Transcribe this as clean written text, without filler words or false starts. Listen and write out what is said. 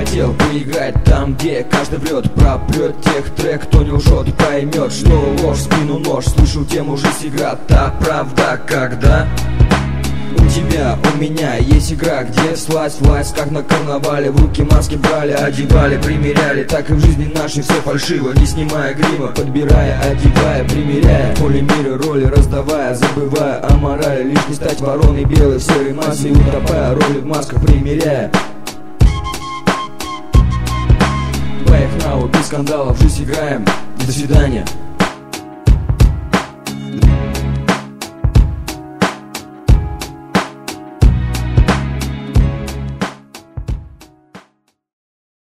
хотел поиграть там, где каждый врет. Пропрет тех трек, кто не лжет, и поймет, что ложь в спину нож. Слышал тему жизнь игра, та правда, когда у тебя, у меня есть игра, где власть, как на карнавале. В руки маски брали, одевали, примеряли. Так и в жизни нашей все фальшиво, не снимая грима, подбирая, одевая, примеряя. Поле мира, роли раздавая, забывая о морали. Лишь не стать вороной белой в серой массе, утопая, роли в масках примеряя. Back now, без скандалов, жизнь играем. До свидания.